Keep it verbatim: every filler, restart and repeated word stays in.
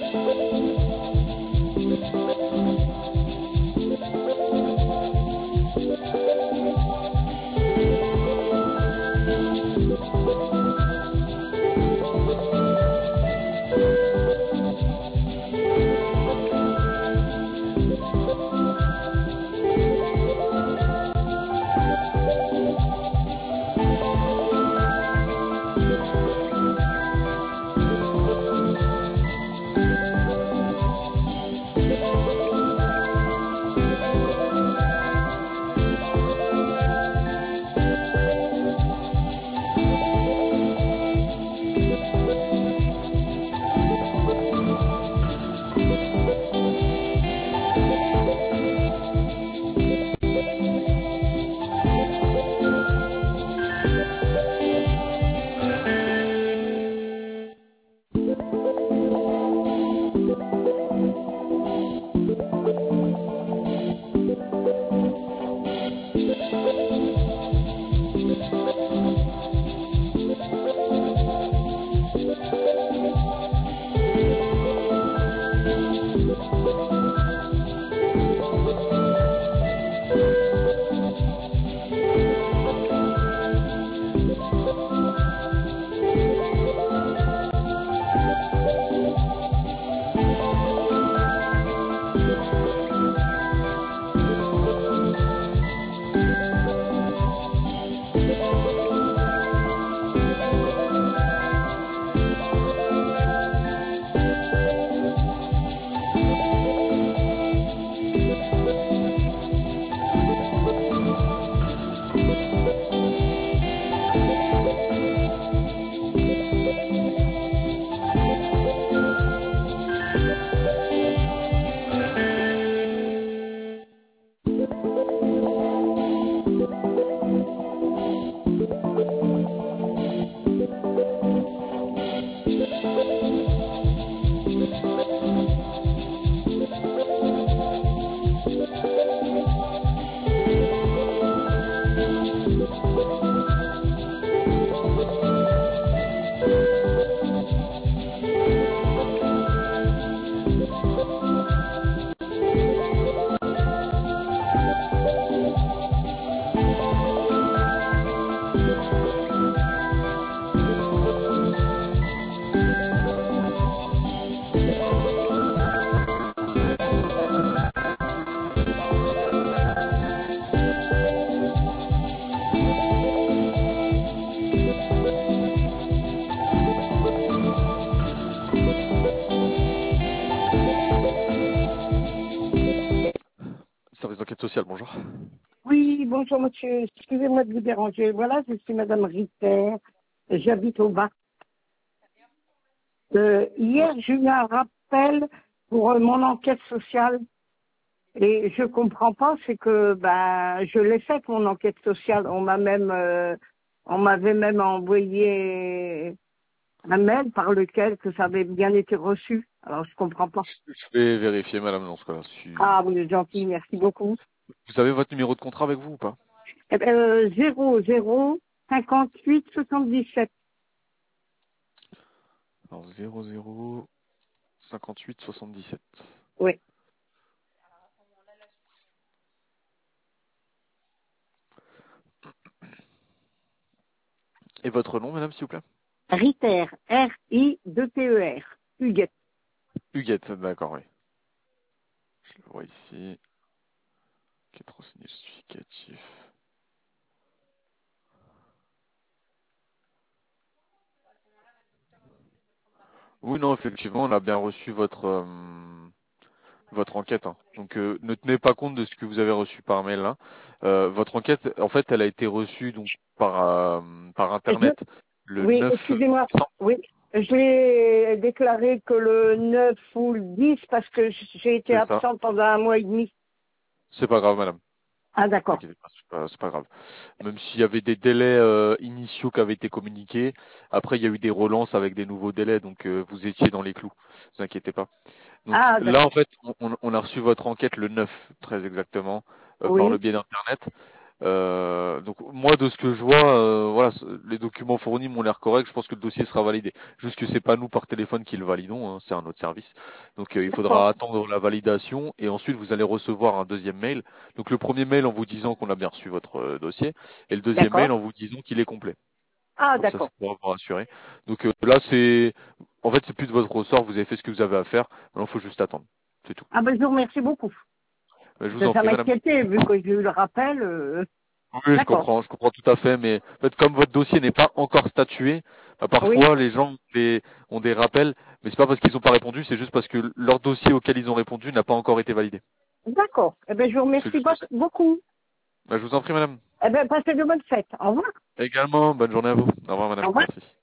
Service d'enquête sociale, bonjour. Oui, bonjour monsieur, excusez-moi de vous déranger. Voilà, je suis madame Ritter, j'habite au bas. Euh, hier, j'ai eu un rappel pour euh, mon enquête sociale et je comprends pas, c'est que ben je l'ai faite mon enquête sociale. On m'a même, euh, on m'avait même envoyé un mail par lequel que ça avait bien été reçu. Alors je comprends pas. Je vais vérifier, madame, dans ce cas-là. Si... Ah, vous êtes gentil, merci beaucoup. Vous avez votre numéro de contrat avec vous ou pas? Eh ben, euh, zéro zéro cinquante-huit soixante-dix-sept. Alors zéro zéro cinquante-huit soixante-dix-sept. Oui. Et votre nom, madame, s'il vous plaît? Ritter, R I deux T E R, Huguette. Huguette, d'accord, oui. Je le vois ici. Enquête renseigné justificatif. Oui, non, effectivement, on a bien reçu votre euh, votre enquête. Hein. Donc, euh, ne tenez pas compte de ce que vous avez reçu par mail. Hein. Euh, votre enquête, en fait, elle a été reçue donc par euh, par Je, internet le oui, neuf excusez-moi. décembre. Oui, je l'ai déclaré que le neuf ou le dix parce que j'ai été C'est ça. absente pendant un mois et demi. C'est pas grave, madame. Ah, Ne vous d'accord. inquiétez pas, c'est pas, c'est pas grave. Même s'il y avait des délais euh, initiaux qui avaient été communiqués, après il y a eu des relances avec des nouveaux délais, donc euh, vous étiez dans les clous. Ne vous inquiétez pas. Donc Ah, là, en d'accord. fait, on, on a reçu votre enquête le neuf, très exactement, euh, par le Oui, biais d'Internet. Euh, donc moi de ce que je vois, euh, voilà, c- les documents fournis m'ont l'air corrects. Je pense que le dossier sera validé. Juste que c'est pas nous par téléphone qui le validons, hein, c'est un autre service. Donc euh, il faudra D'accord, attendre la validation et ensuite vous allez recevoir un deuxième mail. Donc le premier mail en vous disant qu'on a bien reçu votre euh, dossier et le deuxième d'accord. mail en vous disant qu'il est complet. Ah, Comme ça, ça d'accord. pourra vous rassurer. Donc euh, là c'est, en fait c'est plus de votre ressort. Vous avez fait ce que vous avez à faire. Maintenant il faut juste attendre. C'est tout. Ah ben je vous remercie beaucoup. Euh, Je vous Ça, en ça prie, madame. m'inquiétait vu que j'ai eu le rappel. euh, Oui, je D'accord. comprends, je comprends tout à fait, mais en fait, comme votre dossier n'est pas encore statué, bah, Oui, parfois les gens ont des, ont des rappels, mais c'est pas parce qu'ils n'ont pas répondu, c'est juste parce que leur dossier auquel ils ont répondu n'a pas encore été validé. d'accord. Eh ben je vous C'est remercie juste ça. bo- beaucoup. Bah, je vous en prie, madame. Eh ben passez de bonnes fêtes. Au revoir. Également, bonne journée à vous. Au revoir, Au madame. revoir. Merci.